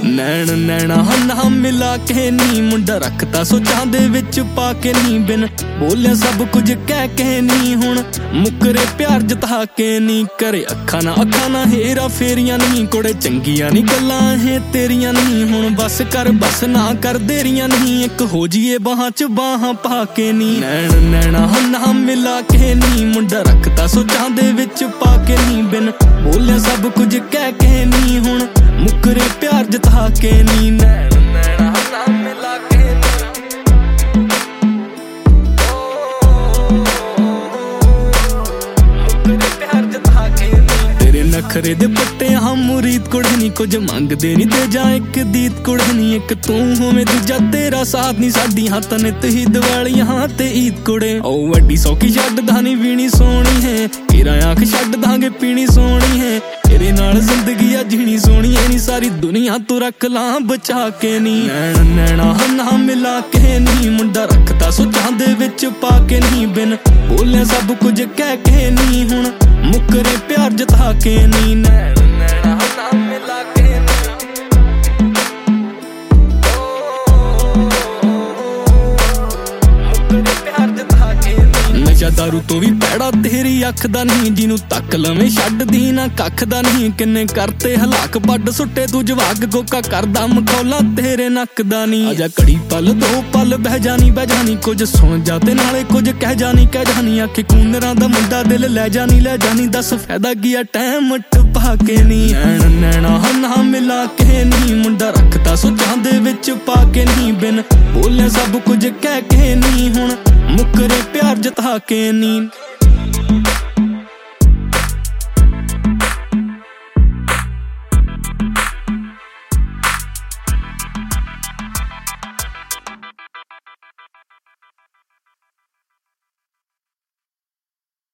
नैन नैना ना मिला के नी मुंडा रखता सोचां दे विच पा के नी बिन बोलिया सब कुछ कह के नी हुण मुकरे प्यार जता के नी करे अखा ना हेरा फेरियां नहीं कुड़े चंगियां नी गल्लां है तेरियां नहीं हुण बस ना कर देरियां नहीं एक हो जीए बाहां च बाहां पा के नी नैन नैना ना मिला के नी मुंडा रखता सोचां दे विच पा के नी बिन बोलिया सब कुछ कह के नी हुण मुकरे प्यार जता के नी नैन नैना ना मिला के मुकरे प्यार जता के नी तेरे नखरे दे पट्टे हम मुरीद कुड़ नी कुछ मंगदे नी ते जा एक दीद कुड़ नी एक तू होवे दूजा तेरा साथ नी साडी हाथ नित ही दिवाली हां ते ईद कुड़े ओ वड्डी सौखी छड्डदा नी वीणी सोहणी है तेरा आंख छड्ड दांगे पीनी सोहणी है तेरे नाल जिंदगी आ जीनी सोहनी है नी सारी दुनिया तू रख लां बचा के नी नैन नैना ना मिला के नी मुंडा रखता सोचां दे विच पा के नी बिन बोलिया सब कुछ कह के नी हुण मुकरे प्यार जता के नी नैन नैना ना मिला के नशा दारू तो भी पैड़ा तेरी अख दा नहीं जिन्नू तक लवें छड्डदी ना कख दा नहीं किन्ने करते हलाक पड सुट्टे तू जवाग गोका करदा मखौला तेरे नक दा नहीं आजा घड़ी पल दो पल बह जानी कुछ सुन जा ते नाले कुछ कह जानी आखे कूनरां दा मुंडा दिल ले जानी दस फायदा गिया टाइम टपा के नी नैन नैना ना मिला के नी मुंडा रखता सोचां दे विच पा के नी बिन बोलिया सब कुछ कह के नी हुण मुकरे प्यार जता के नी।